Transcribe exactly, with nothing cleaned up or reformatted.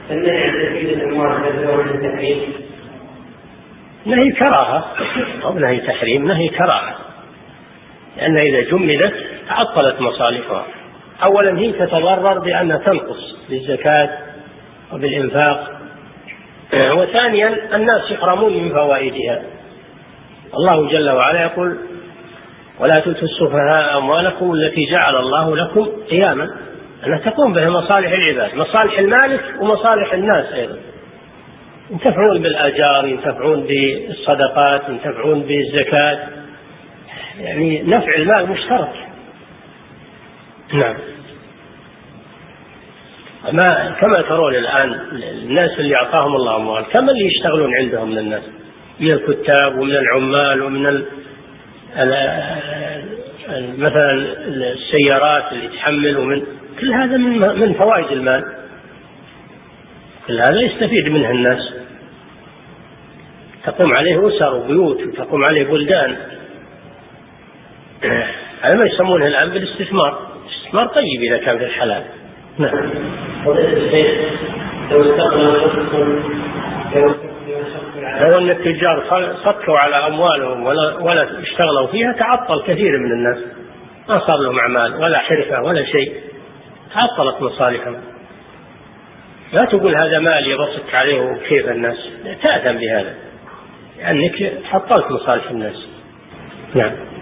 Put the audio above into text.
النهي عن تزكية الأموال هل التحريم؟ نهي كراهة أو نهي تحريم، نهي كراهة، لأن إذا جمدت تعطلت مصالحها. أولا هي تتضرر بأنها تنقص بالزكاة وبالإنفاق، وثانيا الناس يحرمون من فوائدها. الله جل وعلا يقول: ولا تؤتوا السفهاء أموالكم التي جعل الله لكم قياما، أنها تقوم بها مصالح العباد، مصالح المالك ومصالح الناس أيضا، ينتفعون بالآجار، ينتفعون بالصدقات، ينتفعون بالزكاة، يعني نفع المال مشترك. نعم. ما كما ترون الآن الناس اللي أعطاهم الله أموال كم اللي يشتغلون عندهم من الناس، من الكتاب ومن العمال ومن ال مثلا السيارات اللي تحمل، ومن كل هذا من من فوائد المال، كل هذا يستفيد منه الناس، تقوم عليه أسر وبيوت وتقوم عليه بلدان. هذا ما يسمونه الآن بالاستثمار. الاستثمار طيب إذا كان في الحلال. نعم. لو أن التجار صكوا على أموالهم ولا, ولا اشتغلوا فيها تعطل كثير من الناس، ما صار لهم أعمال ولا حرفة ولا شيء، تعطلت مصالحهم. لا تقول هذا مال يبصك عليه وكيف الناس، تأثم بهذا لأنك حطلت مصالح الناس. نعم.